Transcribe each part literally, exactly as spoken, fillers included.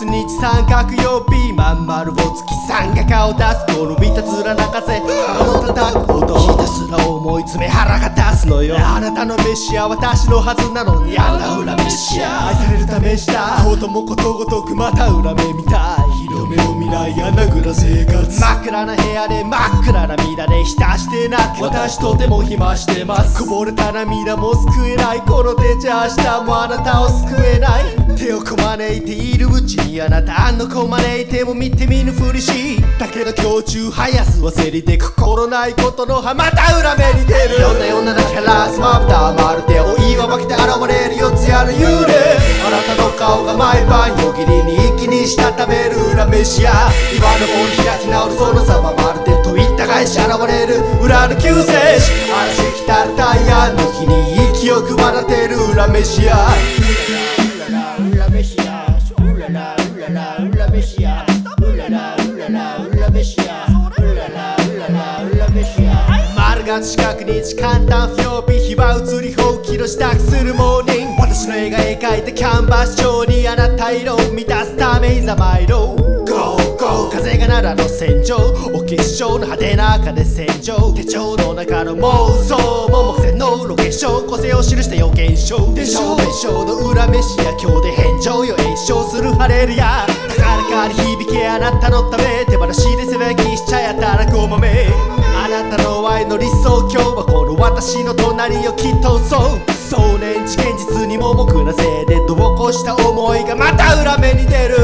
末日三角曜日まん丸お月さんが顔出すこの見た面泣かせあの叩く音ひたすら思い詰め腹が立つのよ。あなたの飯は私のはずなのにあんな裏飯や愛されるためしたこともことごとくまた裏目みたい。広めを見ない穴蔵生活真っ暗な部屋で真っ暗な涙で浸して泣く私とても暇してます。こぼれた涙も救えないこの手じゃ明日もあなたを救えない。手をこまねいているうちにあなたのこまねいても見て見ぬふりしだけど今日中早す忘れて心ないことの葉また裏目に出る。よんなよんなだからスマブタまるでお岩ばきで現れる四つやの幽霊あなたの顔が毎晩よぎりに一気にしたためる裏飯や岩の棒に開き直るその様まるでといった返し現れる裏の救世主嵐来たタイヤの日に息を配らてる裏飯や裏飯やうららうらら裏飯やうららうらら裏飯やうららうらら裏飯や丸が四角日簡単不要日日は移りほうきの支度するモーニング私の絵が描いたキャンバス上にあなた色を満たすためいざ参ろうゴーゴー風が奈良の戦場お化粧の派手な赤で戦場手帳の中の妄想も目線のロケーション個性を記した予言書でしょ弁償の裏飯や今日で返上よ炎症するハレルヤ高らかに響けあなたのため手放しで背べきしちゃやたらごまめあなたの愛の理想今日はこの私の隣をきっとそう少年知見実に盲目なせいで度を越した思いがまた裏目に出る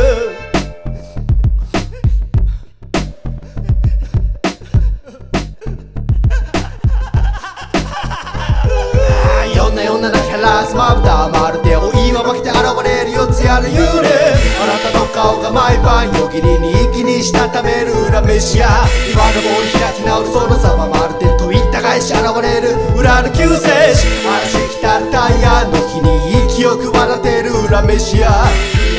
よんなよんなだからスマブタまるでお岩ばきで現れる四つやの幽霊あなたの顔が毎晩よぎりに一気にしたためる裏飯や岩の棒に開き直るその様まるでといった返し現れる裏の救世主嵐来たタイヤの日に息を配らてる裏飯や